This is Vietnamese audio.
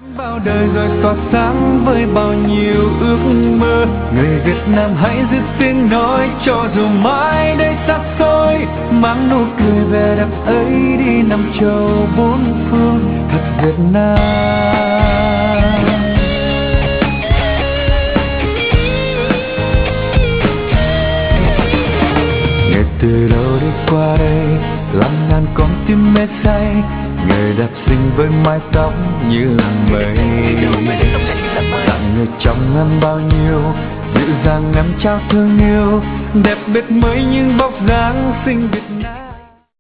Bao đời rồi tỏa sáng với bao nhiêu ước mơ, người Việt Nam hãy giữ tiếng nói cho dù mãi đây xa xôi, mang nụ cười về đẹp ấy đi năm châu bốn phương thật Việt Nam. Ngày từ lâu đi qua đây làm ngàn con tim mê say, người đẹp xinh với mái tóc như làn mây, tặng người trong em bao nhiêu dịu dàng em trao thương yêu, đẹp biết mấy nhưng bóc dáng xinh Việt Nam.